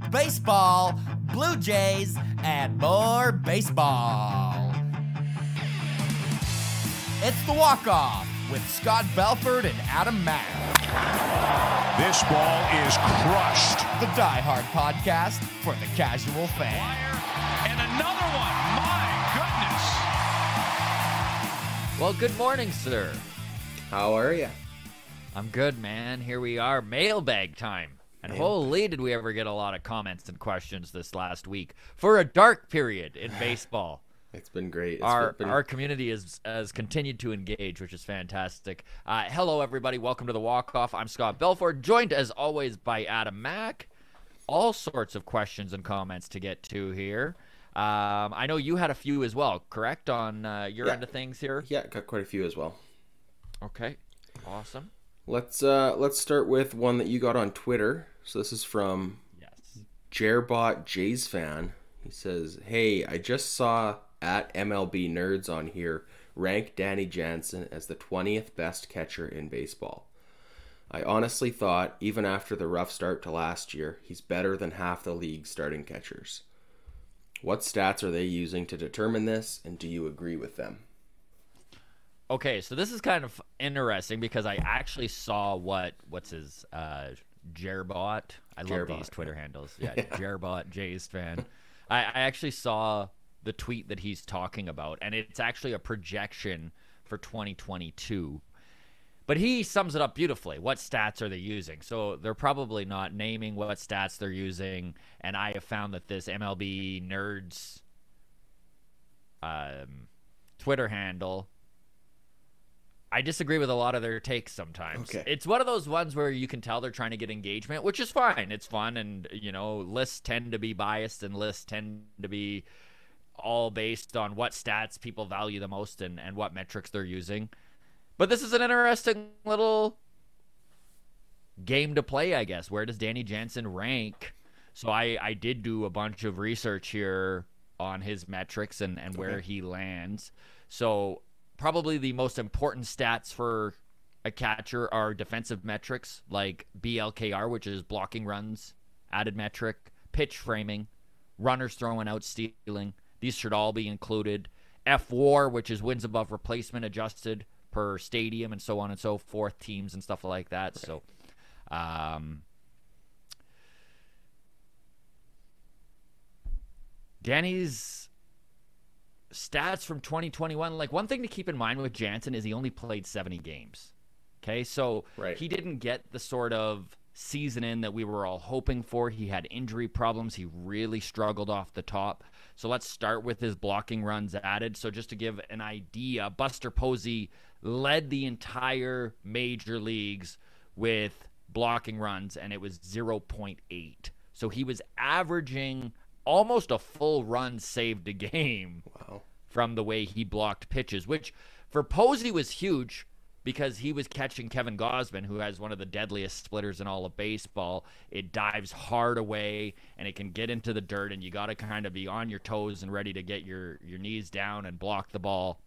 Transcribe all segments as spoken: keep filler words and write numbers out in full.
baseball, Blue Jays, and more baseball. It's The Walk-Off with Scott Belford and Adam Mack. This ball is crushed. The Die Hard podcast for the casual fan. And another one. My goodness. Well, good morning, sir. How are you? I'm good, man. Here we are, mailbag time. And holy, did we ever get a lot of comments and questions this last week for a dark period in baseball. It's been great. It's Our been... our community is, has continued to engage, which is fantastic. Uh, hello, everybody. Welcome to The Walk-Off. I'm Scott Belford, joined as always by Adam Mack. All sorts of questions and comments to get to here. Um, I know you had a few as well, correct, on uh, your yeah. end of things here? Yeah, got quite a few as well. Okay, awesome. Let's uh, let's start with one that you got on Twitter. So this is from yes. Jerbot Jays fan. He says, "Hey, I just saw at M L B Nerds on here rank Danny Jansen as the twentieth best catcher in baseball. I honestly thought, even after the rough start to last year, he's better than half the league's starting catchers. What stats are they using to determine this, and do you agree with them?" Okay, so this is kind of interesting because I actually saw what what's his uh, Jerbot. I love Jerbot, these Twitter yeah. handles. Yeah, Jerbot Jays fan. I, I actually saw the tweet that he's talking about, and it's actually a projection for twenty twenty-two. But he sums it up beautifully. What stats are they using? So they're probably not naming what stats they're using, and I have found that this M L B Nerds um, Twitter handle, I disagree with a lot of their takes sometimes. Okay. It's one of those ones where you can tell they're trying to get engagement, which is fine. It's fun, and, you know, lists tend to be biased, and lists tend to be all based on what stats people value the most and, and what metrics they're using. But this is an interesting little game to play, I guess. Where does Danny Jansen rank? So I, I did do a bunch of research here on his metrics and, and where Okay. he lands. So probably the most important stats for a catcher are defensive metrics like B L K R, which is blocking runs, added metric, pitch framing, runners throwing out, stealing. These should all be included. F W A R, which is wins above replacement adjusted per stadium and so on and so forth, teams and stuff like that. Right. So, um, Danny's stats from twenty twenty-one, like one thing to keep in mind with Jansen is he only played seventy games. Okay, so right. he didn't get the sort of season in that we were all hoping for. He had injury problems. He really struggled off the top. So let's start with his blocking runs added. So just to give an idea, Buster Posey led the entire major leagues with blocking runs, and it was zero point eight. So he was averaging almost a full run saved a game. Wow. From the way he blocked pitches, which for Posey was huge because he was catching Kevin Gausman, who has one of the deadliest splitters in all of baseball. It dives hard away, and it can get into the dirt, and you got to kind of be on your toes and ready to get your, your knees down and block the ball.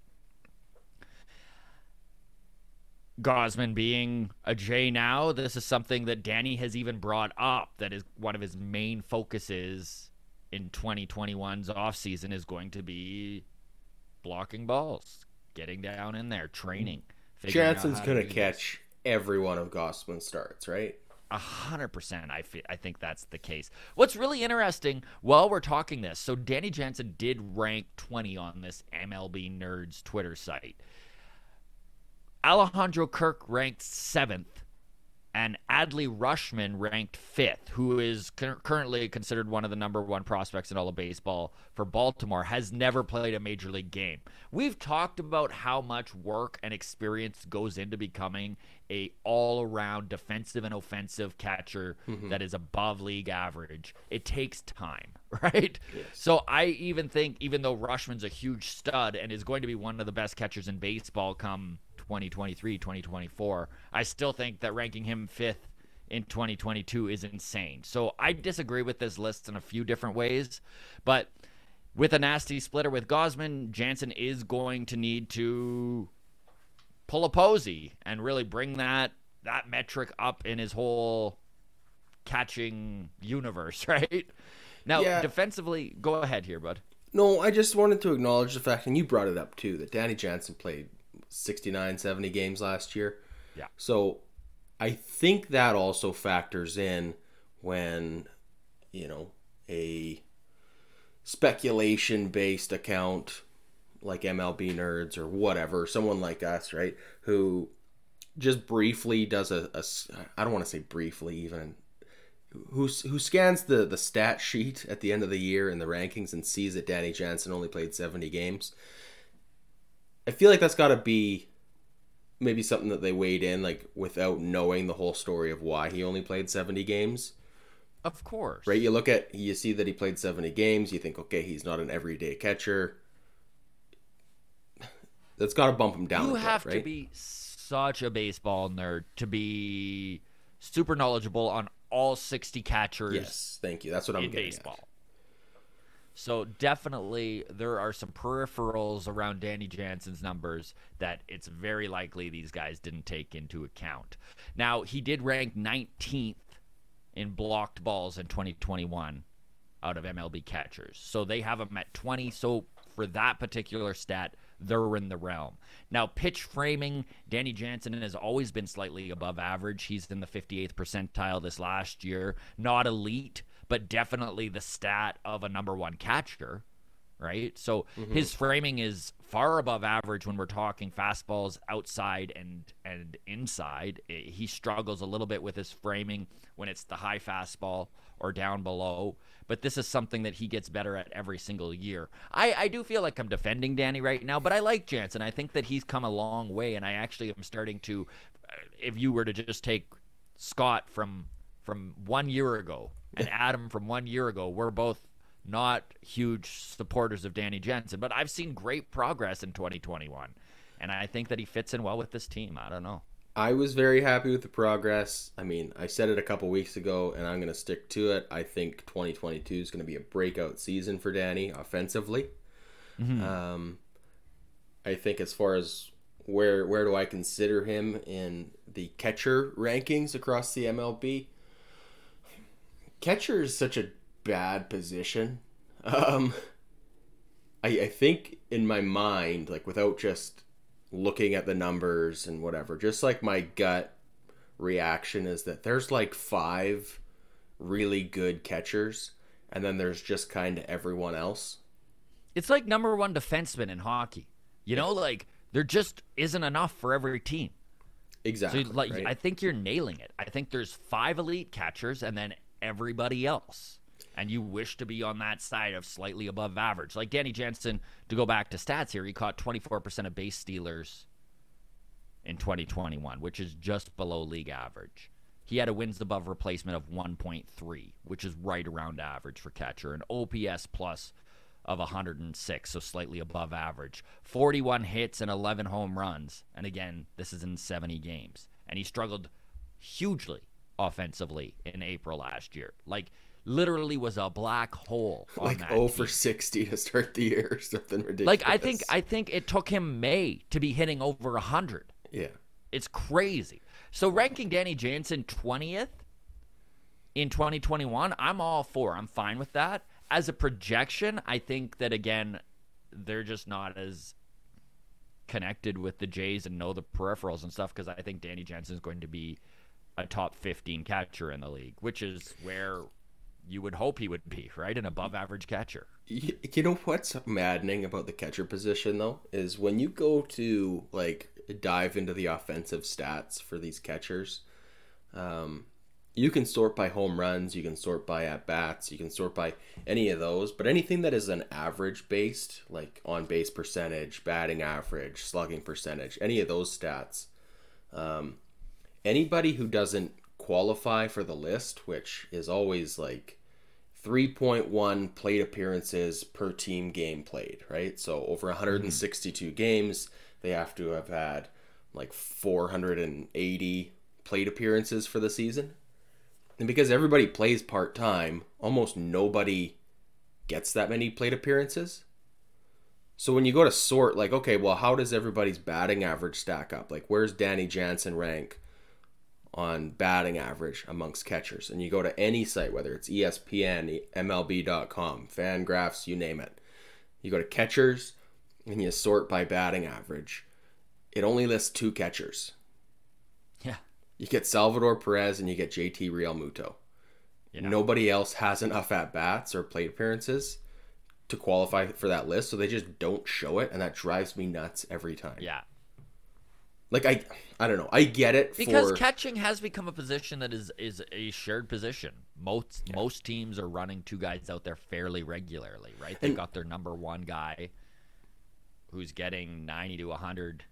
Gausman being a J now, this is something that Danny has even brought up, that is one of his main focuses in twenty twenty-one's offseason is going to be blocking balls, getting down in there, training. Jansen's going to catch every one of Gausman's starts, right? A hundred percent. I fe- I think that's the case. What's really interesting while we're talking this, so Danny Jansen did rank twenty on this M L B Nerds Twitter site. Alejandro Kirk ranked seventh, and Adley Rushman ranked fifth, who is cu- currently considered one of the number one prospects in all of baseball for Baltimore, has never played a major league game. We've talked about how much work and experience goes into becoming a all-around defensive and offensive catcher mm-hmm. that is above league average. It takes time, right? Yes. So I even think, even though Rushman's a huge stud and is going to be one of the best catchers in baseball come twenty twenty-three, twenty twenty-four, I still think that ranking him fifth in twenty twenty-two is insane. So I disagree with this list in a few different ways, but with a nasty splitter with Gausman, Jansen is going to need to pull a Posey and really bring that that metric up in his whole catching universe, right? Now, Yeah. defensively, go ahead here, bud. No, I just wanted to acknowledge the fact, and you brought it up too, that Danny Jansen played sixty-nine, seventy games last year. Yeah. So I think that also factors in when, you know, a speculation-based account like M L B Nerds or whatever, someone like us, right, who just briefly does a, a I don't want to say briefly even, who who scans the, the stat sheet at the end of the year in the rankings and sees that Danny Jansen only played seventy games. I feel like that's got to be maybe something that they weighed in, like, without knowing the whole story of why he only played seventy games. Of course. Right? You look at, you see that he played seventy games, you think, okay, he's not an everyday catcher. That's got to bump him down You a bit, have right? to be such a baseball nerd to be super knowledgeable on all sixty catchers Yes, thank you. That's what I'm in getting baseball. at. So definitely there are some peripherals around Danny Jansen's numbers that it's very likely these guys didn't take into account. Now, he did rank nineteenth in blocked balls in twenty twenty-one out of M L B catchers. So they have him at twenty. So for that particular stat, they're in the realm. Now, pitch framing, Danny Jansen has always been slightly above average. He's in the fifty-eighth percentile this last year. Not elite, but definitely the stat of a number one catcher, right? So mm-hmm. his framing is far above average when we're talking fastballs outside and and inside. He struggles a little bit with his framing when it's the high fastball or down below, but this is something that he gets better at every single year. I, I do feel like I'm defending Danny right now, but I like Jansen. I think that he's come a long way, and I actually am starting to, if you were to just take Scott from from one year ago and Adam from one year ago, we're both not huge supporters of Danny Jansen, but I've seen great progress in twenty twenty-one, and I think that he fits in well with this team. I don't know. I was very happy with the progress. I mean, I said it a couple weeks ago, and I'm going to stick to it. I think twenty twenty-two is going to be a breakout season for Danny offensively. Mm-hmm. Um, I think as far as where where do I consider him in the catcher rankings across the M L B, catcher is such a bad position. Um, I, I think in my mind, like without just looking at the numbers and whatever, just like my gut reaction is that there's like five really good catchers, and then there's just kind of everyone else. It's like number one defenseman in hockey. You know, like there just isn't enough for every team. Exactly. So, like, right? I think you're nailing it. I think there's five elite catchers and then everybody else. And you wish to be on that side of slightly above average. Like Danny Jansen, to go back to stats here, he caught twenty-four percent of base stealers in twenty twenty-one, which is just below league average. He had a wins above replacement of one point three, which is right around average for catcher. An O P S plus of one hundred six, so slightly above average. forty-one hits and eleven home runs. And again, this is in seventy games. And he struggled hugely offensively in April last year. Like, literally was a black hole on like that oh team. for sixty to start the year or something ridiculous. Like, I think I think it took him May to be hitting over one hundred. Yeah. It's crazy. So ranking Danny Jansen twentieth in twenty twenty-one, I'm all for. I'm fine with that. As a projection, I think that, again, they're just not as connected with the Jays and know the peripherals and stuff, because I think Danny Jansen is going to be a top fifteen catcher in the league, which is where you would hope he would be, right? An above average catcher. You, you know what's maddening about the catcher position, though, is when you go to, like, dive into the offensive stats for these catchers, um, you can sort by home runs, you can sort by at-bats, you can sort by any of those, but anything that is an average-based, like on-base percentage, batting average, slugging percentage, any of those stats, um, anybody who doesn't qualify for the list, which is always like three point one plate appearances per team game played, right? So over one hundred sixty-two mm-hmm. games, they have to have had like four hundred eighty plate appearances for the season. And because everybody plays part-time, almost nobody gets that many plate appearances. So when you go to sort, like, okay, well, how does everybody's batting average stack up? Like, where's Danny Jansen rank on batting average amongst catchers. And you go to any site, whether it's E S P N, M L B dot com, Fangraphs, you name it. You go to catchers and you sort by batting average. It only lists two catchers. Yeah. You get Salvador Perez and you get J T Realmuto. Yeah. Nobody else has enough at-bats or plate appearances to qualify for that list, so they just don't show it, and that drives me nuts every time. Yeah. Like, I I don't know. I get it because for... catching has become a position that is, is a shared position. Most yeah. most teams are running two guys out there fairly regularly, right? They've and, got their number one guy who's getting ninety to one hundred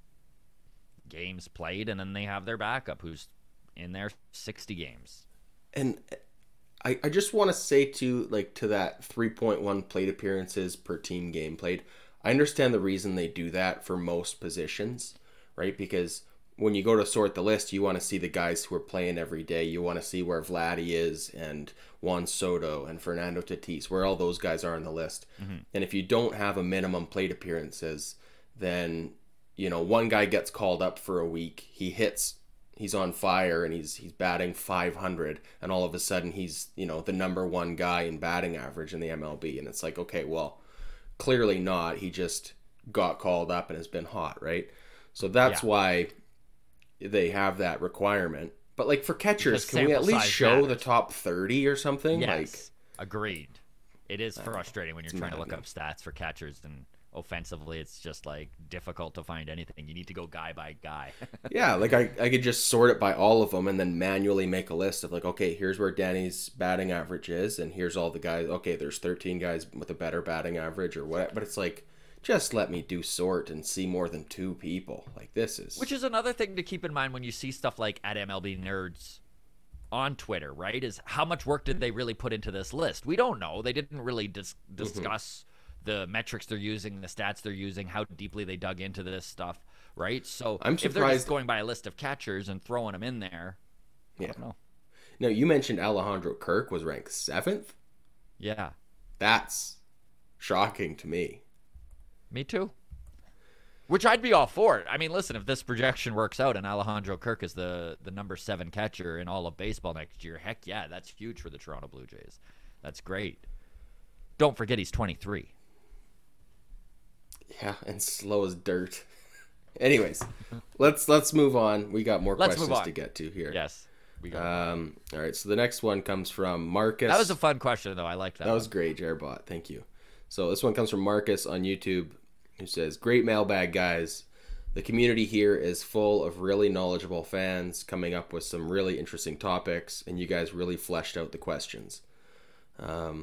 games played, and then they have their backup who's in there sixty games. And I, I just want to say to like to that three point one plate appearances per team game played, I understand the reason they do that for most positions, right? Because when you go to sort the list, you want to see the guys who are playing every day. You want to see where Vladdy is and Juan Soto and Fernando Tatis, where all those guys are on the list. Mm-hmm. And if you don't have a minimum plate appearances, then, you know, one guy gets called up for a week. He hits, he's on fire and he's he's batting five hundred. And all of a sudden he's, you know, the number one guy in batting average in the M L B. And it's like, okay, well, clearly not. He just got called up and has been hot, right? So that's yeah. why they have that requirement. But like for catchers, can we at least show matters. the top thirty or something? Yes, like, agreed. It is frustrating when you're trying maddening. to look up stats for catchers, and offensively it's just like difficult to find anything. You need to go guy by guy. Yeah, like I, I could just sort it by all of them and then manually make a list of like, okay, here's where Danny's batting average is, and here's all the guys. Okay, there's thirteen guys with a better batting average or what. But it's like, just let me do sort and see more than two people. Like, this is... Which is another thing to keep in mind when you see stuff like at M L B Nerds on Twitter, right? Is how much work did they really put into this list? We don't know. They didn't really dis- discuss mm-hmm. the metrics they're using, the stats they're using, how deeply they dug into this stuff, right? So I'm if they're surprised... just going by a list of catchers and throwing them in there, yeah. I don't know. No, you mentioned Alejandro Kirk was ranked seventh? Yeah. That's shocking to me. Me too. Which I'd be all for it. I mean, listen, if this projection works out and Alejandro Kirk is the, the number seven catcher in all of baseball next year, heck yeah, that's huge for the Toronto Blue Jays. That's great. Don't forget he's twenty-three. Yeah, and slow as dirt. Anyways, let's let's move on. We got more let's questions to get to here. Yes. We got um, all right, so the next one comes from Marcus. That was a fun question, though. I like that. That one. was great, Jairbot. Thank you. So this one comes from Marcus on YouTube, who says, great mailbag, guys. The community here is full of really knowledgeable fans coming up with some really interesting topics, and you guys really fleshed out the questions. Um,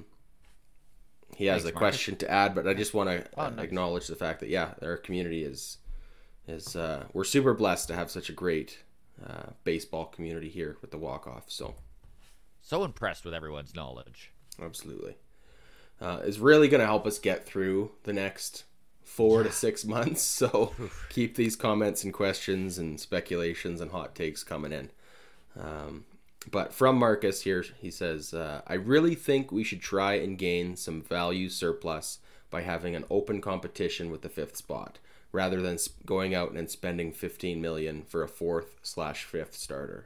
he has Thanks, a Marcus. question to add, but I just want to oh, uh, nice. acknowledge the fact that, yeah, our community is, is uh, we're super blessed to have such a great uh, baseball community here with the walk-off. So, so impressed with everyone's knowledge. Absolutely. Uh, is really going to help us get through the next four yeah. to six months. So keep these comments and questions and speculations and hot takes coming in. Um, but from Marcus here, he says, uh, I really think we should try and gain some value surplus by having an open competition with the fifth spot, rather than going out and spending fifteen million dollars for a fourth slash fifth starter.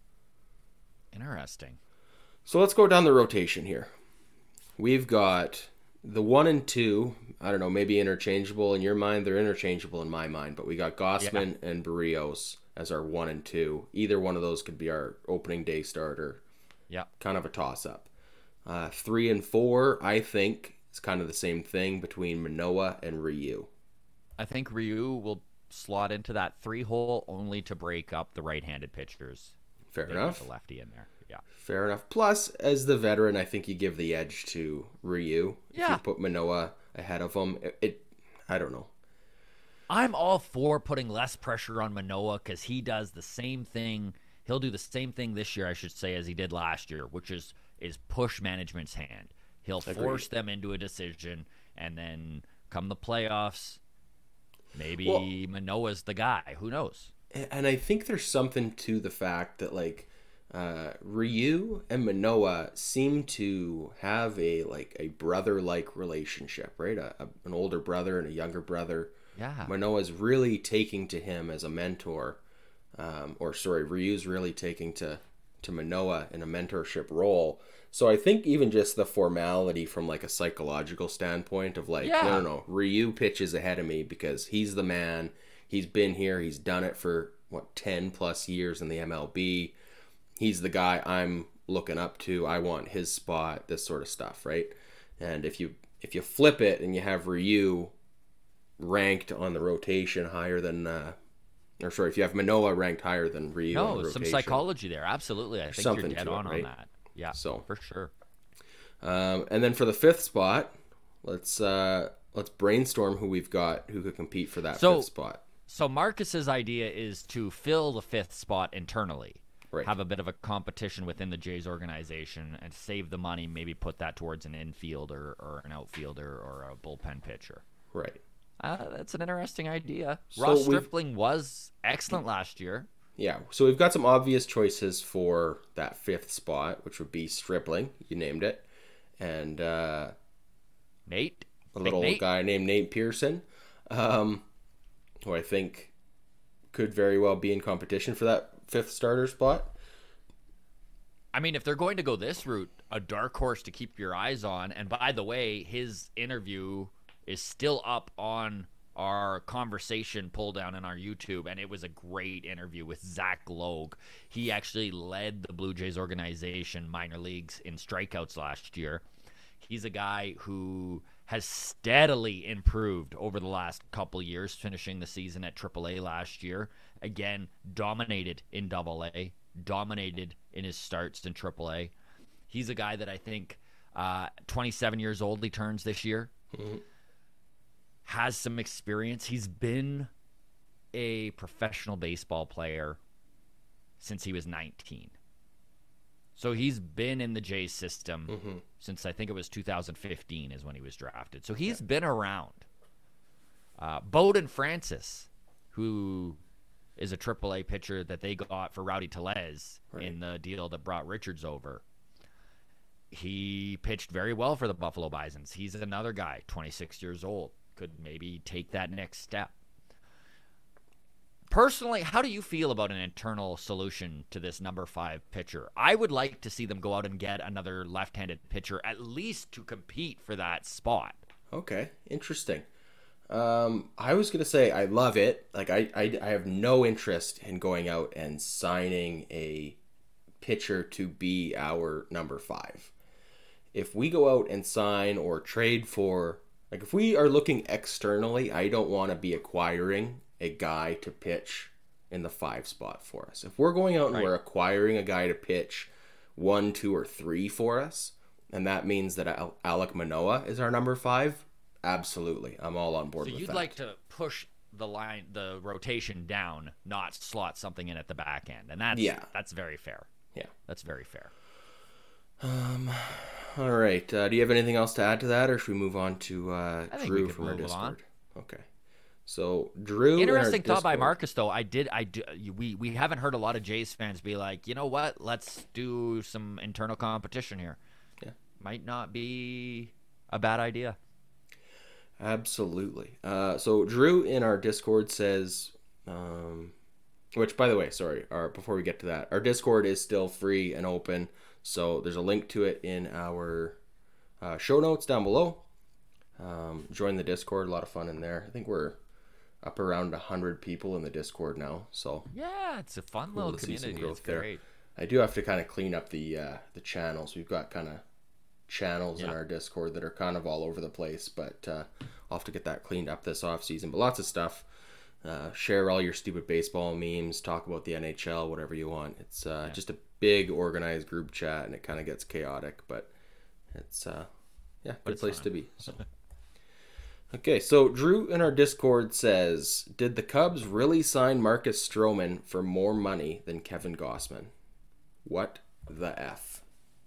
Interesting. So let's go down the rotation here. We've got the one and two, I don't know, maybe interchangeable in your mind. They're interchangeable in my mind, but we got Gausman yeah. and Barrios as our one and two. Either one of those could be our opening day starter. Yeah. Kind of a toss-up. Uh, three and four, I think, is kind of the same thing between Manoah and Ryu. I think Ryu will slot into that three hole only to break up the right-handed pitchers. Fair enough. The lefty in there. Yeah. Fair enough. Plus, as the veteran, I think you give the edge to Ryu. Yeah. If you put Manoah ahead of him, it, it I don't know. I'm all for putting less pressure on Manoah because he does the same thing. He'll do the same thing this year, I should say, as he did last year, which is is push management's hand. He'll Agreed. force them into a decision, and then come the playoffs, maybe well, Manoah's the guy. Who knows? And I think there's something to the fact that, like, Uh, Ryu and Manoah seem to have a like a brother-like relationship, right? A, a, an older brother and a younger brother. Yeah. Manoah's really taking to him as a mentor, um, or sorry, Ryu's really taking to to Manoah in a mentorship role. So I think even just the formality from like a psychological standpoint of like, Yeah. no, no, no, Ryu pitches ahead of me because he's the man. He's been here. He's done it for what ten plus years in the M L B. He's the guy I'm looking up to. I want his spot. This sort of stuff, right? And if you if you flip it and you have Ryu ranked on the rotation higher than, uh, or sorry, if you have Manoah ranked higher than Ryu on the No, rotation, some psychology there. Absolutely. I think something you're dead to it, on right? on that. Yeah, So- for sure. Um, and then for the fifth spot, let's uh, let's brainstorm who we've got who could compete for that So- fifth spot. So Marcus's idea is to fill the fifth spot internally. Right. Have a bit of a competition within the Jays organization and save the money, maybe put that towards an infielder or an outfielder or a bullpen pitcher. Right. Uh, that's an interesting idea. So Ross we've- Stripling was excellent last year. Yeah. So we've got some obvious choices for that fifth spot, which would be Stripling. You named it, and uh, Nate? a Big little Nate? guy named Nate Pearson, um, who I think could very well be in competition for that fifth starter spot. I mean, if they're going to go this route, a dark horse to keep your eyes on. And by the way, his interview is still up on our conversation pull down in our YouTube, and it was a great interview with Zach Logue. He actually led the Blue Jays organization minor leagues in strikeouts last year. He's a guy who has steadily improved over the last couple years, finishing the season at triple A last year. Again, dominated in double A, dominated in his starts in triple A. He's a guy that I think uh, twenty-seven years old he turns this year. Mm-hmm. Has some experience. He's been a professional baseball player since he was nineteen. So he's been in the Jays system Mm-hmm. since I think it was two thousand fifteen is when he was drafted. So he's been around. Uh, Bowden Francis, who is a triple A pitcher that they got for Rowdy Tellez Right. in the deal that brought Richards over. He pitched very well for the Buffalo Bisons. He's another guy, twenty-six years old, could maybe take that next step. Personally, how do you feel about an internal solution to this number five pitcher? I would like to see them go out and get another left-handed pitcher, at least to compete for that spot. Okay, interesting. Um, I was gonna say I love it. Like I, I, I have no interest in going out and signing a pitcher to be our number five. If we go out and sign or trade for, like if we are looking externally, I don't want to be acquiring a guy to pitch in the five spot for us. If we're going out and Right. we're acquiring a guy to pitch one, two, or three for us, and that means that Al- Alek Manoah is our number five, absolutely, I'm all on board So with you'd that. like to push the line, the rotation down, not slot something in at the back end, and that's Yeah. that's very fair. Yeah. That's very fair. All right. Uh, do you have anything else to add to that, or should we move on to uh, I think Drew we could from our move on. Discord? Okay. So Drew, in our Interesting thought by Discord- Marcus, though. I did. I do, we we haven't heard a lot of Jays fans be like, you know what? Let's do some internal competition here. Yeah. Might not be a bad idea. Absolutely. Uh, so Drew in our Discord says, um, which by the way, sorry, our, before we get to that, our Discord is still free and open. So there's a link to it in our uh, show notes down below. Um, join the Discord, a lot of fun in there. I think we're up around one hundred people in the Discord now. So Yeah, it's a fun Cool little to see some community. growth It's there. great. I do have to kind of clean up the uh, the channels. We've got kind of channels in Yeah. our Discord that are kind of all over the place, but uh, I'll have to get that cleaned up this off season. But lots of stuff. Uh, share all your stupid baseball memes. Talk about the N H L, whatever you want. It's uh, just a big organized group chat, and it kind of gets chaotic, but it's uh, yeah, good it's place fun. to be. So. Okay, so Drew in our Discord says, did the Cubs really sign Marcus Stroman for more money than Kevin Gossman? What the F?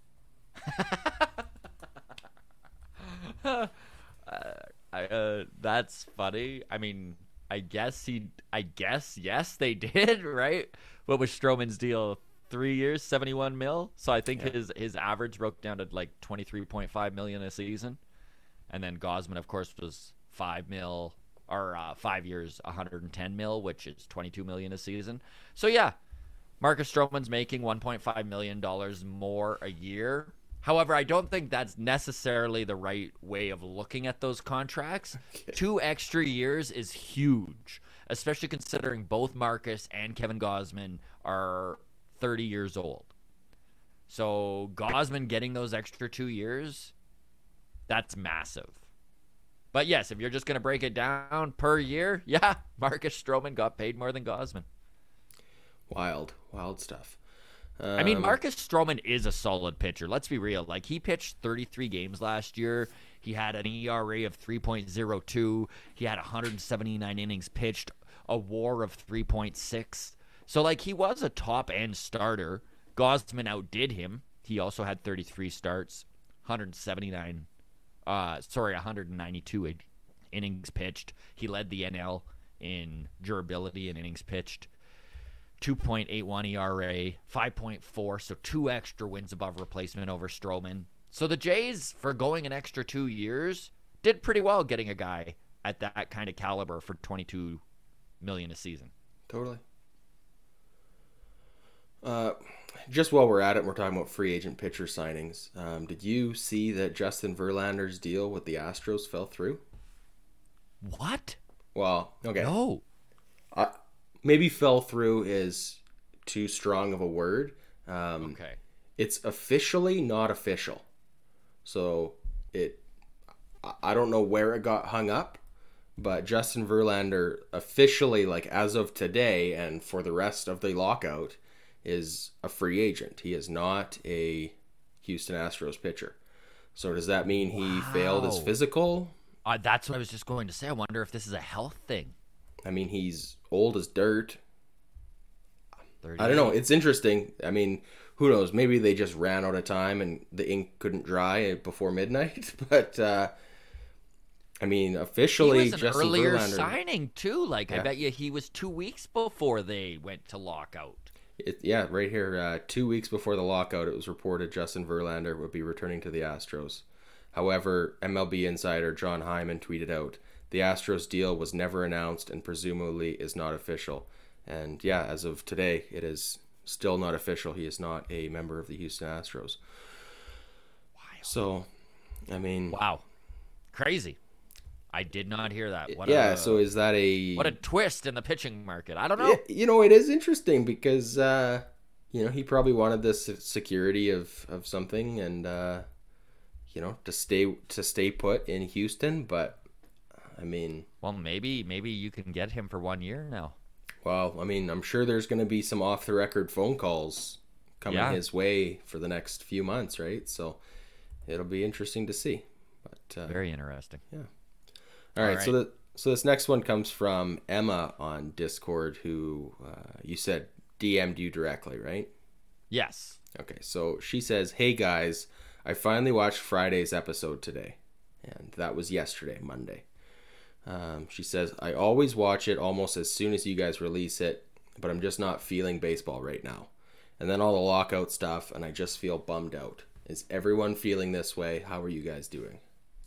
I, uh, that's funny. I mean, I guess he. I guess yes, they did. Right? What was Stroman's deal? Three years, seventy-one mil. So I think Yeah. his his average broke down to like twenty-three point five million a season, and then Gosman, of course, was five mil or uh, five years, one hundred ten mil, which is twenty-two million a season. So yeah, Marcus Stroman's making one point five million dollars more a year. However, I don't think that's necessarily the right way of looking at those contracts. Okay. Two extra years is huge, especially considering both Marcus and Kevin Gausman are thirty years old. So Gausman getting those extra two years, that's massive. But yes, if you're just going to break it down per year, yeah, Marcus Stroman got paid more than Gausman. Wild, wild stuff. Um, I mean, Marcus Stroman is a solid pitcher. Let's be real. Like, he pitched thirty-three games last year. He had an E R A of three point oh two. He had one hundred seventy-nine innings pitched, a WAR of three point six. So, like, he was a top-end starter. Gausman outdid him. He also had thirty-three starts, one hundred seventy-nine, uh, sorry, one hundred ninety-two innings pitched. He led the N L in durability and innings pitched. two point eight one E R A, five point four, so two extra wins above replacement over Stroman. So the Jays, for going an extra two years, did pretty well getting a guy at that kind of caliber for twenty-two million dollars a season. Totally. Uh, just while we're at it, we're talking about free agent pitcher signings. Um, did you see that Justin Verlander's deal with the Astros fell through? What? Well, okay. No. Uh, maybe fell through is too strong of a word. Um, okay. It's officially not official. So it, I don't know where it got hung up, but Justin Verlander officially, like as of today and for the rest of the lockout, is a free agent. He is not a Houston Astros pitcher. So does that mean he wow. failed his physical? Uh, that's what I was just going to say. I wonder if this is a health thing. I mean, he's old as dirt. thirty I don't know. It's interesting. I mean, who knows? Maybe they just ran out of time and the ink couldn't dry before midnight. But, uh, I mean, officially, he was an Justin earlier Verlander, signing, too. Like, yeah. I bet you he was two weeks before they went to lockout. It, yeah, right here. Uh, two weeks before the lockout, it was reported Justin Verlander would be returning to the Astros. However, M L B insider John Hyman tweeted out, the Astros deal was never announced and presumably is not official. And yeah, as of today, it is still not official. He is not a member of the Houston Astros. Wow. So, I mean... Wow. Crazy. I did not hear that. What yeah, a, so is that a... What a twist in the pitching market. I don't know. Yeah, you know, it is interesting because, uh, you know, he probably wanted this security of, of something and, uh, you know, to stay to stay put in Houston. But, I mean... Well, maybe maybe you can get him for one year now. Well, I mean, I'm sure there's going to be some off-the-record phone calls coming yeah. his way for the next few months, right? So it'll be interesting to see. But uh, Very interesting. Yeah. All right, All right. so the, so this next one comes from Emma on Discord, who uh, you said D M'd you directly, right? Yes. Okay, so she says, hey guys, I finally watched Friday's episode today, and that was yesterday, Monday. Um, she says, I always watch it almost as soon as you guys release it, but I'm just not feeling baseball right now. And then all the lockout stuff, and I just feel bummed out. Is everyone feeling this way? How are you guys doing?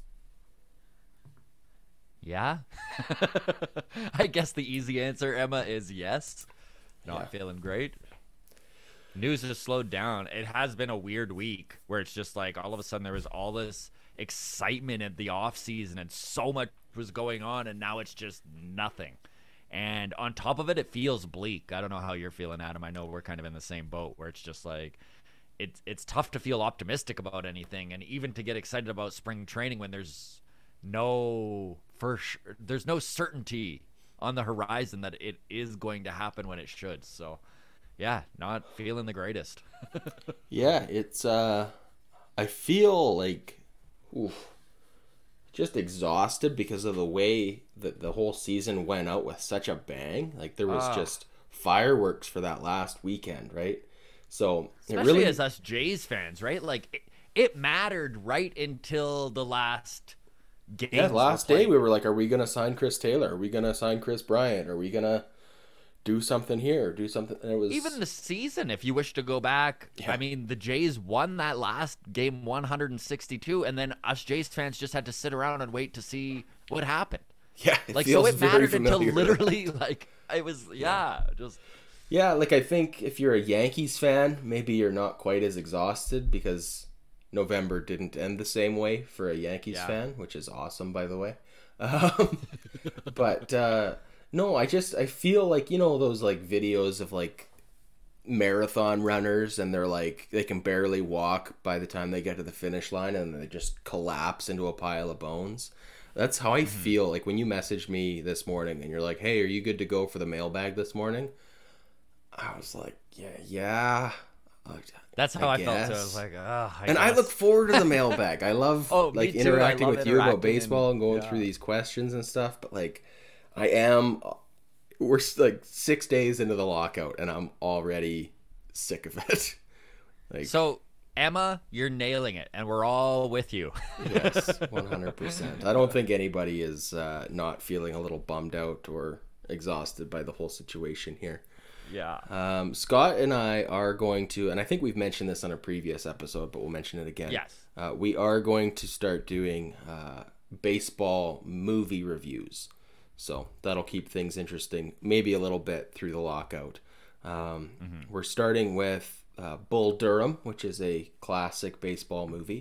Yeah. I guess the easy answer, Emma, is yes. Not yeah. feeling great. News has slowed down. It has been a weird week where it's just like all of a sudden there was all this excitement at the off season and so much was going on, and now it's just nothing. And on top of it, it feels bleak. I don't know how you're feeling, Adam. I know we're kind of in the same boat where it's just like it's it's tough to feel optimistic about anything, and even to get excited about spring training when there's no for sure, there's no certainty on the horizon that it is going to happen when it should. So yeah, not feeling the greatest. Yeah, it's uh I feel like oof, just exhausted because of the way that the whole season went out with such a bang. Like there was uh, just fireworks for that last weekend, right? So especially it really, as us Jays fans, right? Like it, it mattered right until the last game. Yeah, last day we were like, are we gonna sign Chris Taylor? Are we gonna sign Chris Bryant? Are we gonna do something here? Do something? And it was even the season. If you wish to go back, yeah. I mean, the Jays won that last game one hundred sixty-two, and then us Jays fans just had to sit around and wait to see what happened. Yeah, it like feels so it very mattered until familiar. literally like it was yeah, just Yeah, like I think if you're a Yankees fan, maybe you're not quite as exhausted because November didn't end the same way for a Yankees Yeah. fan, which is awesome, by the way. Um, but uh, no, I just I feel like, you know, those like videos of like marathon runners and they're like they can barely walk by the time they get to the finish line and they just collapse into a pile of bones. That's how I Mm-hmm. feel like when you messaged me this morning and you're like, "Hey, are you good to go for the mailbag this morning?" I was like, yeah, yeah. that's how I, I felt. So I guess. was like, oh, I and guess. I look forward to the mailbag. I love Oh, me like too. I interacting love with you about interacting baseball and, and- going yeah. through these questions and stuff. But like, I am. We're like six days into the lockout, and I'm already sick of it. Like, So Emma, you're nailing it, and we're all with you. yes, one hundred percent. I don't think anybody is uh, not feeling a little bummed out or exhausted by the whole situation here. Yeah. Um, Scott and I are going to, and I think we've mentioned this on a previous episode, but we'll mention it again. Yes. Uh, we are going to start doing uh, baseball movie reviews. So that'll keep things interesting, maybe a little bit through the lockout. Um, Mm-hmm. We're starting with uh, Bull Durham, which is a classic baseball movie.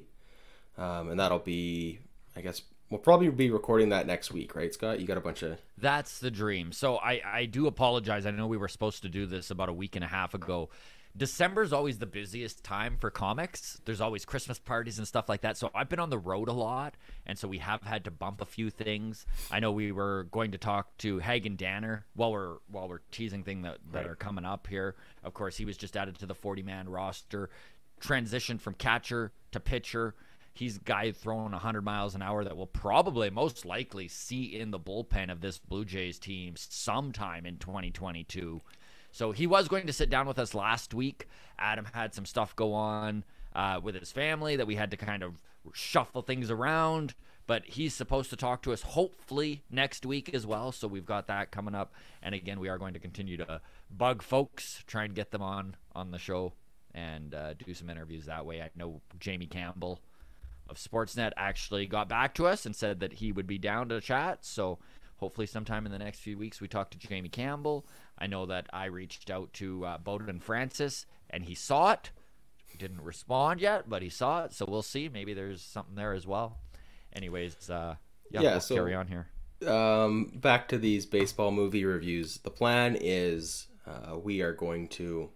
Um, and that'll be, I guess, we'll probably be recording that next week, right, Scott? You got a bunch of... That's the dream. So I, I do apologize. I know we were supposed to do this about a week and a half ago. December is always the busiest time for comics. There's always Christmas parties and stuff like that. So I've been on the road a lot, and so we have had to bump a few things. I know we were going to talk to Hagen Danner while we're while we're teasing things that, that Right. are coming up here. Of course, he was just added to the forty-man roster, transitioned from catcher to pitcher. He's a guy throwing one hundred miles an hour that will probably, most likely, see in the bullpen of this Blue Jays team sometime in twenty twenty-two. So he was going to sit down with us last week. Adam had some stuff go on uh, with his family that we had to kind of shuffle things around. But he's supposed to talk to us hopefully next week as well. So we've got that coming up. And again, we are going to continue to bug folks, try and get them on, on the show and uh, do some interviews that way. I know Jamie Campbell of Sportsnet actually got back to us and said that he would be down to chat. So hopefully sometime in the next few weeks we talk to Jamie Campbell. I know that I reached out to uh, Bowden Francis, and he saw it. He didn't respond yet, but he saw it. So we'll see. Maybe there's something there as well. Anyways, uh, yeah, Yeah, we'll so- carry on here. Um, back to these baseball movie reviews. The plan is uh, we are going to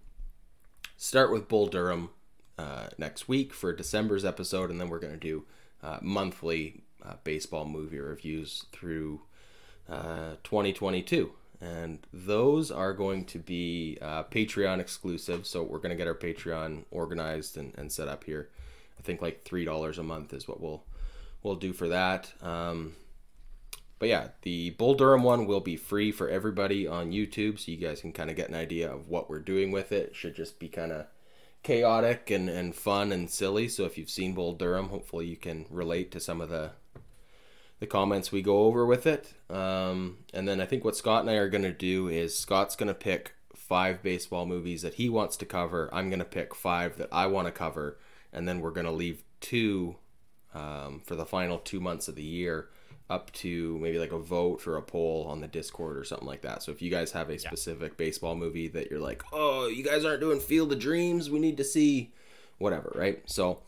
start with Bull Durham uh, next week for December's episode, and then we're going to do uh, monthly uh, baseball movie reviews through uh, twenty twenty-two. And those are going to be uh, Patreon exclusive, so we're going to get our Patreon organized and, and set up here. I think like three dollars a month is what we'll we'll do for that. Um, But yeah, the Bull Durham one will be free for everybody on YouTube, so you guys can kind of get an idea of what we're doing with it. It should just be kind of chaotic and, and fun and silly. So if you've seen Bull Durham, hopefully you can relate to some of the the comments we go over with it. Um, and then I think what Scott and I are going to do is Scott's going to pick five baseball movies that he wants to cover. I'm going to pick five that I want to cover. And then we're going to leave two um, for the final two months of the year, up to maybe like a vote or a poll on the Discord or something like that. So if you guys have a specific baseball movie that you're like, oh, you guys aren't doing Field of Dreams, we need to see whatever, right? So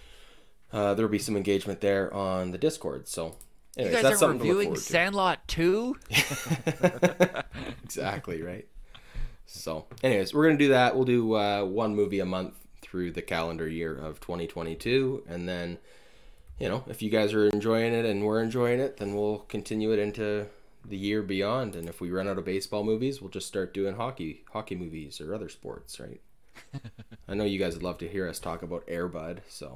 uh, there'll be some engagement there on the Discord. So You anyways, guys that's are something to look reviewing forward to. Sandlot two? Exactly, right? So anyways, we're going to do that. We'll do uh, one movie a month through the calendar year of twenty twenty-two. And then, you know, if you guys are enjoying it and we're enjoying it, then we'll continue it into the year beyond. And if we run out of baseball movies, we'll just start doing hockey hockey movies or other sports, right? I know you guys would love to hear us talk about Air Bud, so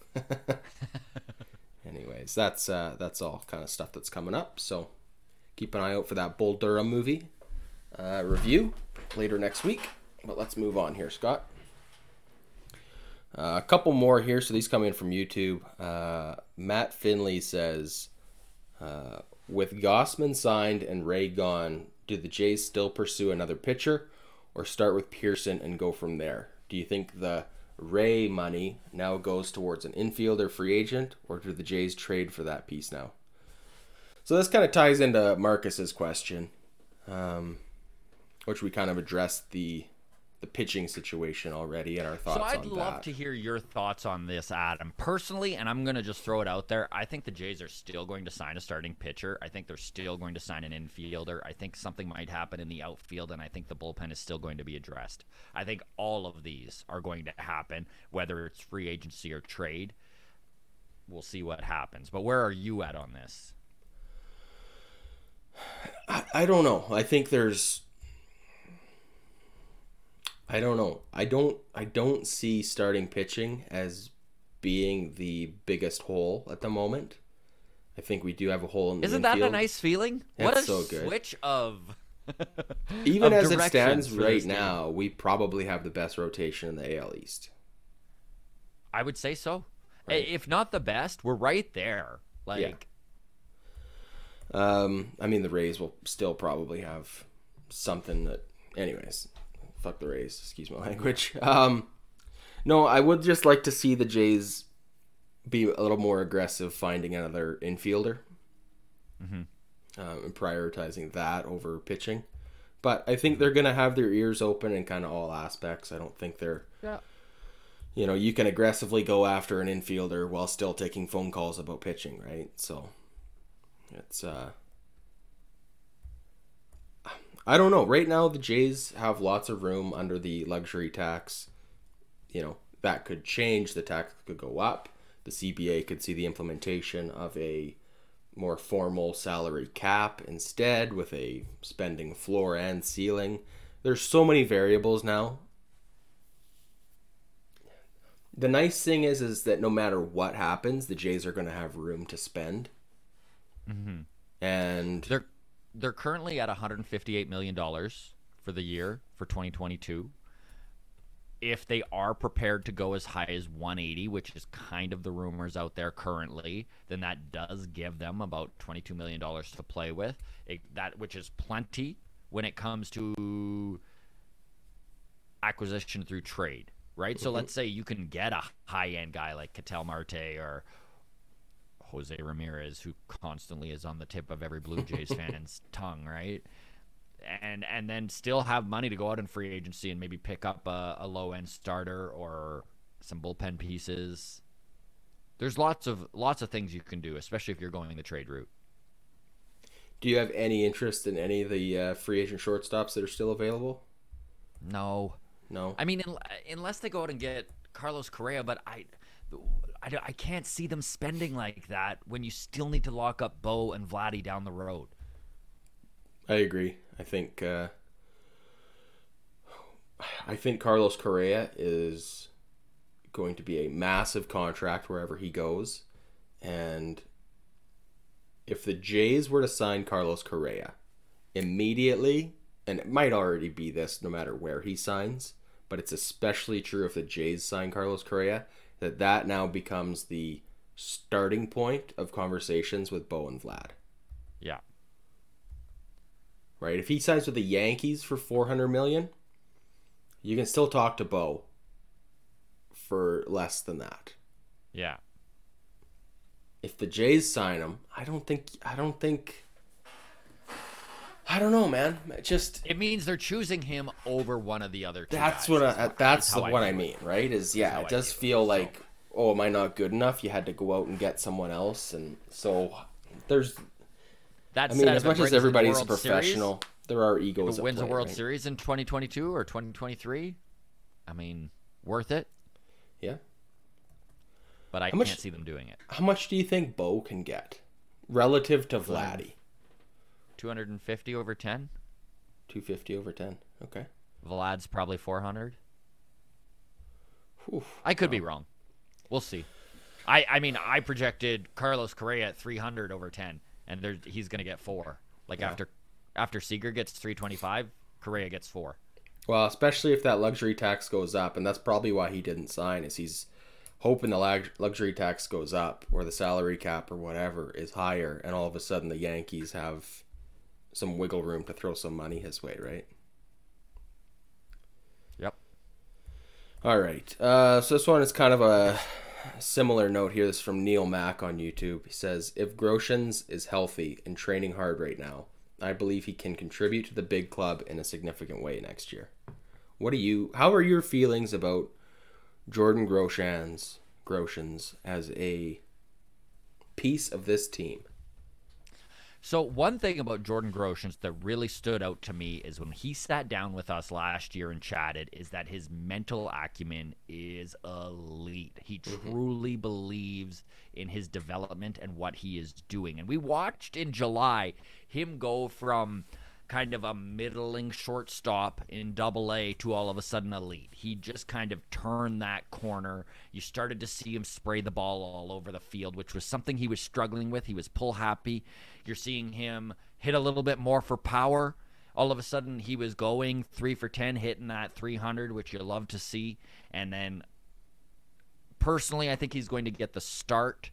anyways, that's uh, that's all kind of stuff that's coming up. So keep an eye out for that Bull Durham movie uh, review later next week. But let's move on here, Scott. Uh, a couple more here. So these come in from YouTube. Uh, Matt Finley says, uh, with Gossman signed and Ray gone, do the Jays still pursue another pitcher or start with Pearson and go from there? Do you think the Ray money now goes towards an infielder free agent, or do the Jays trade for that piece now? So this kind of ties into Marcus's question, um, which we kind of addressed the the pitching situation already and our thoughts so I'd on love that. to hear your thoughts on this, Adam. Personally, and I'm going to just throw it out there, I think the Jays are still going to sign a starting pitcher. I think they're still going to sign an infielder. I think something might happen in the outfield, and I think the bullpen is still going to be addressed. I think all of these are going to happen, whether it's free agency or trade. We'll see what happens. But where are you at on this? I, I don't know. I think there's... I don't know. I don't I don't see starting pitching as being the biggest hole at the moment. I think we do have a hole in the Isn't infield. that a nice feeling? That's what a so good. switch of Even of as it stands directions for right this team. now, we probably have the best rotation in the A L East. I would say so. Right. If not the best, we're right there. Like Yeah. Um, I mean, the Rays will still probably have something that... Anyways, fuck the Rays. Excuse my language. Um, no, I would just like to see the Jays be a little more aggressive finding another infielder. Mm-hmm. Um, and prioritizing that over pitching. But I think they're going to have their ears open in kind of all aspects. I don't think they're... Yeah. You know, you can aggressively go after an infielder while still taking phone calls about pitching, right? So, it's... uh I don't know. Right now, the Jays have lots of room under the luxury tax. You know, that could change. The tax could go up. The C B A could see the implementation of a more formal salary cap instead, with a spending floor and ceiling. There's so many variables now. The nice thing is, is that no matter what happens, the Jays are going to have room to spend. Mm-hmm. And They're they're currently at one hundred fifty-eight million dollars for the year for twenty twenty-two. If they are prepared to go as high as one eighty, which is kind of the rumors out there currently, then that does give them about twenty-two million dollars to play with. It, that which is plenty when it comes to acquisition through trade, right? Mm-hmm. So let's say you can get a high-end guy like Ketel Marte or Jose Ramirez, who constantly is on the tip of every Blue Jays fan's tongue, right? And and then still have money to go out in free agency and maybe pick up a, a low-end starter or some bullpen pieces. There's lots of lots of things you can do, especially if you're going the trade route. Do you have any interest in any of the uh, free agent shortstops that are still available? No. No? I mean, unless they go out and get Carlos Correa, but I... I, I can't see them spending like that when you still need to lock up Bo and Vladdy down the road. I agree. I think uh, I think Carlos Correa is going to be a massive contract wherever he goes. And if the Jays were to sign Carlos Correa immediately, and it might already be this no matter where he signs, but it's especially true if the Jays sign Carlos Correa, that that now becomes the starting point of conversations with Bo and Vlad. Yeah. Right? If he signs with the Yankees for four hundred million dollars, you can still talk to Bo for less than that. Yeah. If the Jays sign him, I don't think I don't think I don't know, man. It just It means they're choosing him over one of the other two That's guys. what I, That's that's how the, I what I feel. mean, right? Is yeah, how it I does feel. feel like, oh, am I not good enough? You had to go out and get someone else, and so there's. That I mean, said, as if it much brings as in the everybody's a World professional, Series, there are if egos. it wins at a play, World right? Series in twenty twenty-two or twenty twenty-three, I mean, worth it. Yeah. But I How much- can't see them doing it. How much do you think Bo can get relative to Vladdy? two hundred fifty over ten. Two fifty over ten. Okay. Vlad's probably four hundred. Whew. I could be wrong. We'll see. I, I mean, I projected Carlos Correa at three hundred over ten, and there, he's going to get four. Like Yeah. after after Seager gets three twenty-five, Correa gets four. Well, especially if that luxury tax goes up, and that's probably why he didn't sign, is he's hoping the lag- luxury tax goes up, or the salary cap or whatever is higher, and all of a sudden the Yankees have some wiggle room to throw some money his way, right? Yep. All right. Uh, so this one is kind of a similar note here. This is from Neil Mack on YouTube. He says, if Groshans is healthy and training hard right now, I believe he can contribute to the big club in a significant way next year. What do you, how are your feelings about Jordan Groshans, Groshans as a piece of this team? So one thing about Jordan Groshans that really stood out to me is when he sat down with us last year and chatted, is that his mental acumen is elite. He mm-hmm. truly believes in his development and what he is doing. And we watched in July him go from kind of a middling shortstop in double A to all of a sudden elite. He just kind of turned that corner. You started to see him spray the ball all over the field, which was something he was struggling with. He was pull happy. You're seeing him hit a little bit more for power. All of a sudden he was going three for ten, hitting that three hundred, which you love to see. And then personally, I think he's going to get the start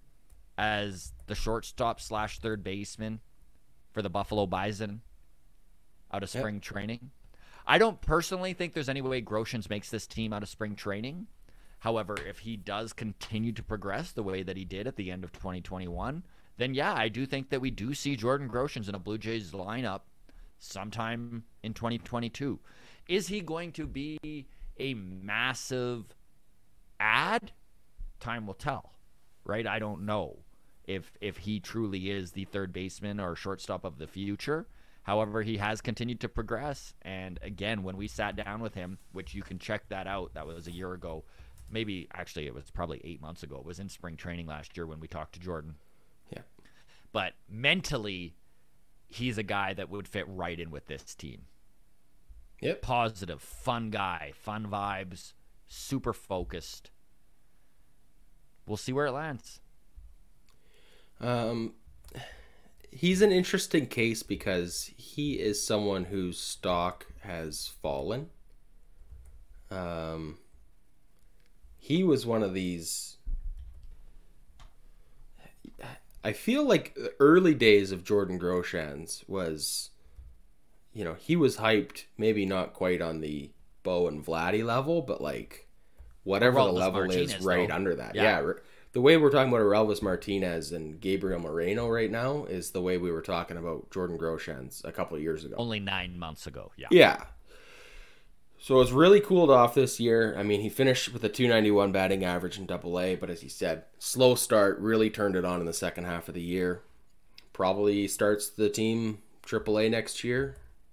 as the shortstop slash third baseman for the Buffalo Bison out of spring yep. training. I don't personally think there's any way Groshans makes this team out of spring training. However, if he does continue to progress the way that he did at the end of twenty twenty-one, then yeah, I do think that we do see Jordan Groshans in a Blue Jays lineup sometime in twenty twenty-two. Is he going to be a massive add? Time will tell, right? I don't know if if he truly is the third baseman or shortstop of the future. However, he has continued to progress. And again, when we sat down with him, which you can check that out, that was a year ago. Maybe, actually, it was probably eight months ago. It was in spring training last year when we talked to Jordan. Yeah. But mentally, he's a guy that would fit right in with this team. Yep. Positive, fun guy, fun vibes, super focused. We'll see where it lands. Um, he's an interesting case because he is someone whose stock has fallen. Um, he was one of these. I feel like the early days of Jordan Groshans was, you know, he was hyped, maybe not quite on the Bo and Vladdy level, but like whatever the level Martinez, is right though. Under that. Yeah. yeah. The way we're talking about Aurelvis Martinez and Gabriel Moreno right now is the way we were talking about Jordan Groshans a couple of years ago. Only nine months ago. Yeah. Yeah. So it's really cooled off this year. I mean, he finished with a two ninety-one batting average in double A, but as he said, slow start, really turned it on in the second half of the year. Probably starts the team triple A next year.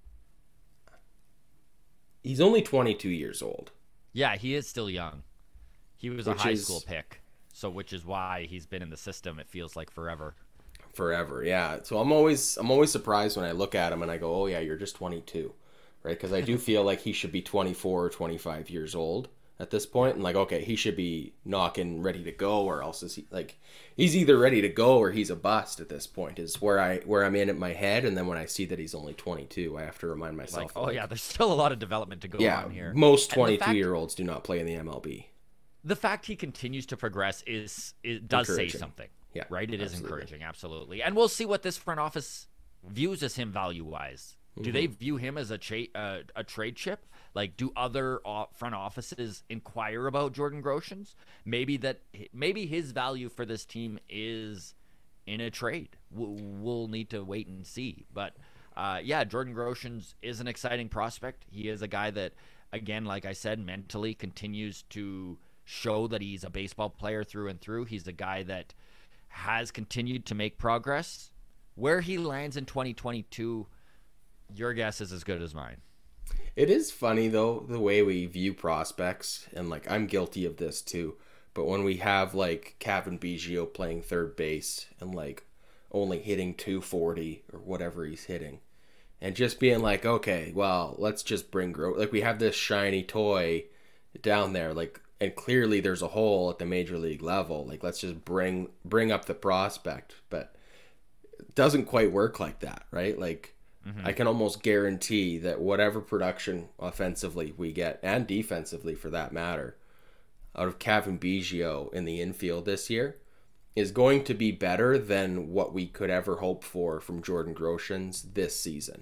He's only twenty-two years old. Yeah, he is still young. He was which a high is, school pick, so which is why he's been in the system, it feels like forever. Forever, yeah. So I'm always I'm always surprised when I look at him and I go, oh yeah, you're just twenty-two. Right, because I do feel like he should be twenty-four or twenty-five years old at this point, and like, okay, he should be knocking, ready to go, or else is he like, he's either ready to go or he's a bust at this point. Is where I where I'm in at my head, and then when I see that he's only twenty-two, I have to remind myself. Like, oh like, yeah, there's still a lot of development to go yeah, on here. Most twenty-two-year-olds do not play in the M L B. The fact he continues to progress is it does say something. Yeah, right. It absolutely. is encouraging, absolutely, and we'll see what this front office views as him value-wise. Do they view him as a cha- uh, a trade chip? Like, do other front offices inquire about Jordan Groshans? Maybe that maybe his value for this team is in a trade. We'll need to wait and see. But uh, yeah, Jordan Groshans is an exciting prospect. He is a guy that, again, like I said, mentally continues to show that he's a baseball player through and through. He's a guy that has continued to make progress. Where he lands in twenty twenty-two. Your guess is as good as mine. It is funny, though, the way we view prospects, and, like, I'm guilty of this, too. But when we have, like, Cavan Biggio playing third base and, like, only hitting two forty or whatever he's hitting, and just being like, okay, well, let's just bring growth. Like, we have this shiny toy down there, like, and clearly there's a hole at the major league level. Like, let's just bring bring up the prospect. But it doesn't quite work like that, right? Like, Mm-hmm. I can almost guarantee that whatever production offensively we get, and defensively for that matter, out of Cavan Biggio in the infield this year is going to be better than what we could ever hope for from Jordan Groshans this season.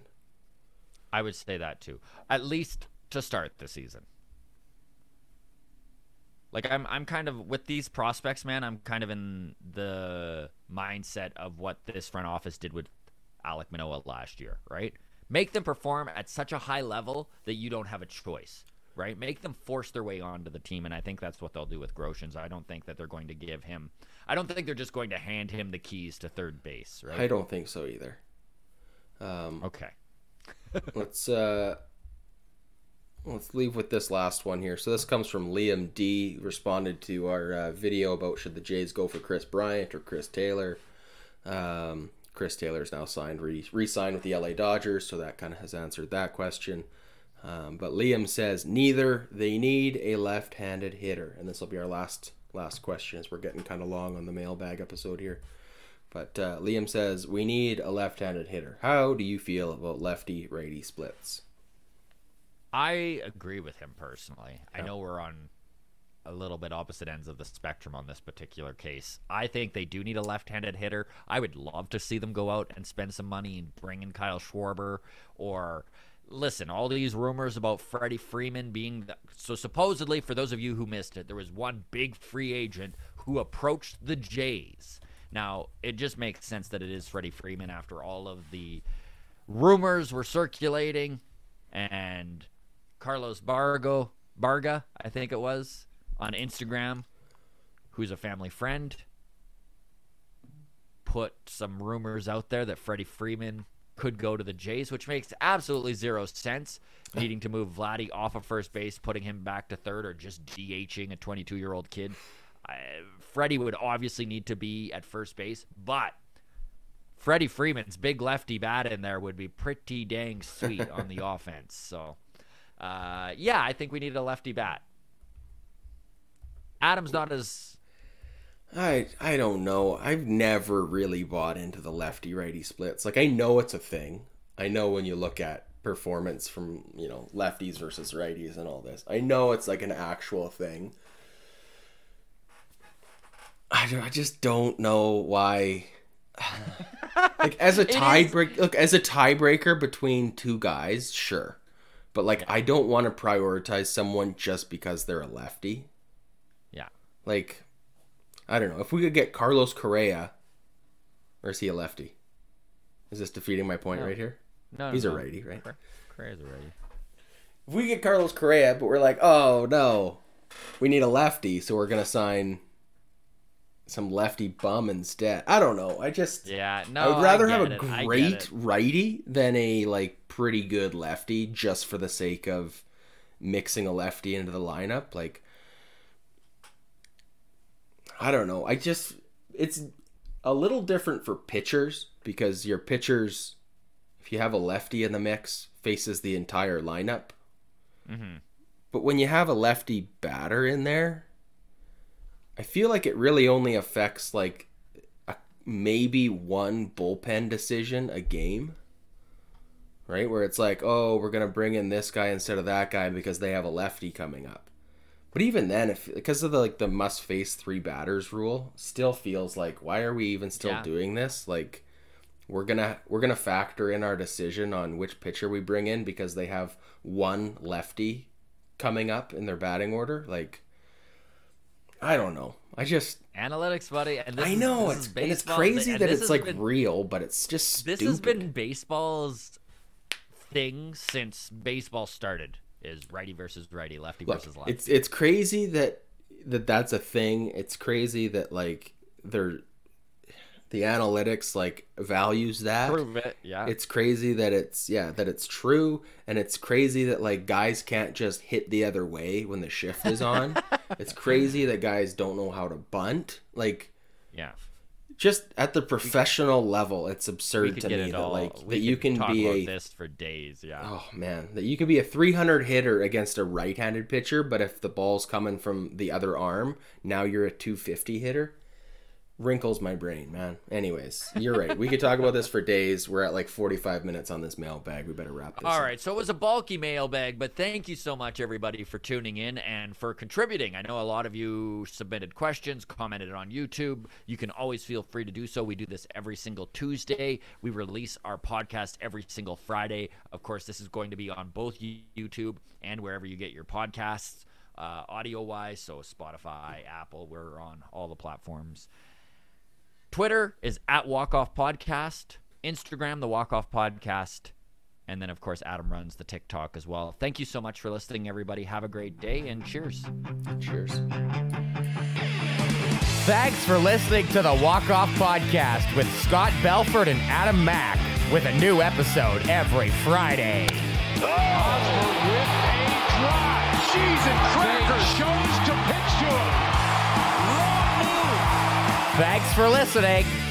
I would say that too. At least to start the season. Like I'm I'm kind of with these prospects, man, I'm kind of in the mindset of what this front office did with Alek Manoah last year, right? Make them perform at such a high level that you don't have a choice, right? Make them force their way onto the team, and I think that's what they'll do with Groshans. I don't think that they're going to give him I don't think they're just going to hand him the keys to third base, right? I don't think so either. Um, okay. let's uh, let's leave with this last one here. So this comes from Liam D. Responded to our uh, video about should the Jays go for Chris Bryant or Chris Taylor. Um, Chris Taylor's now signed, re- re-signed with the L A Dodgers, so that kind of has answered that question. Um, but Liam says neither. They need a left-handed hitter, and this will be our last last question, as we're getting kind of long on the mailbag episode here. But uh, Liam says we need a left-handed hitter. How do you feel about lefty-righty splits? I agree with him personally. Yeah. I know we're on a little bit opposite ends of the spectrum on this particular case. I think they do need a left-handed hitter. I would love to see them go out and spend some money and bring in Kyle Schwarber, or listen, all these rumors about Freddie Freeman being the, so supposedly, for those of you who missed it, there was one big free agent who approached the Jays. Now, it just makes sense that it is Freddie Freeman after all of the rumors were circulating, and Carlos Bargo, Barga, I think it was, on Instagram, who's a family friend, put some rumors out there that Freddie Freeman could go to the Jays, which makes absolutely zero sense, needing to move Vladdy off of first base, putting him back to third, or just DHing a twenty-two-year-old kid. I, Freddie would obviously need to be at first base, but Freddie Freeman's big lefty bat in there would be pretty dang sweet on the offense. So, uh, yeah, I think we needed a lefty bat. Adam's not as... I I don't know. I've never really bought into the lefty-righty splits. Like, I know it's a thing. I know when you look at performance from, you know, lefties versus righties and all this. I know it's like an actual thing. I, I just don't know why. Like, as a tiebreaker, look, as a tiebreaker between two guys, sure. But, like, yeah. I don't want to prioritize someone just because they're a lefty. Yeah. Like, I don't know. If we could get Carlos Correa, or is he a lefty? Is this defeating my point no. right here? No, He's no, a no. righty, right? Correa's a righty. If we get Carlos Correa, but we're like, oh, no, we need a lefty, so we're going to sign some lefty bum instead. I don't know. I just... Yeah, no, I would rather I have a it. great righty than a, like, pretty good lefty just for the sake of mixing a lefty into the lineup. Like, I don't know. I just... It's a little different for pitchers because your pitchers, if you have a lefty in the mix, faces the entire lineup. Mm-hmm. But when you have a lefty batter in there, I feel like it really only affects like a, maybe one bullpen decision a game, right? Where it's like, oh, we're going to bring in this guy instead of that guy because they have a lefty coming up. But even then, if because of the like the must face three batters rule, still feels like, why are we even still yeah. doing this? Like, we're gonna we're gonna factor in our decision on which pitcher we bring in because they have one lefty coming up in their batting order. Like, I don't know. I just analytics, buddy. And this I know is, this it's and it's crazy that it's like been, real, but it's just this stupid. has been baseball's thing since baseball started. Is righty versus righty, lefty Look, versus lefty. It's it's crazy that that that's a thing. It's crazy that like they're the analytics like values that. Prove it, yeah. It's crazy that it's yeah that it's true, and it's crazy that like guys can't just hit the other way when the shift is on. It's crazy that guys don't know how to bunt. Like, yeah. Just at the professional level, it's absurd to me that all. like we that you can talk be about a this for days. Yeah. Oh man, that you can be a three hundred hitter against a right-handed pitcher, but if the ball's coming from the other arm, now you're a two fifty hitter. Wrinkles my brain, man. Anyways, you're right. We could talk about this for days. We're at like forty-five minutes on this mailbag. We better wrap this All up. right, so it was a bulky mailbag, but thank you so much, everybody, for tuning in and for contributing. I know a lot of you submitted questions, commented on YouTube. You can always feel free to do so. We do this every single Tuesday. We release our podcast every single Friday. Of course, this is going to be on both YouTube and wherever you get your podcasts. uh, audio-wise. So Spotify, Apple, we're on all the platforms. Twitter is at Walk-Off Podcast. Instagram, the Walk-Off Podcast. And then, of course, Adam runs the TikTok as well. Thank you so much for listening, everybody. Have a great day, and cheers. Cheers. Thanks for listening to the Walk-Off Podcast with Scott Belford and Adam Mack, with a new episode every Friday. Osborne with a drive. Cheese and crackers. Chose to pitch to him. Wrong move. Thanks for listening.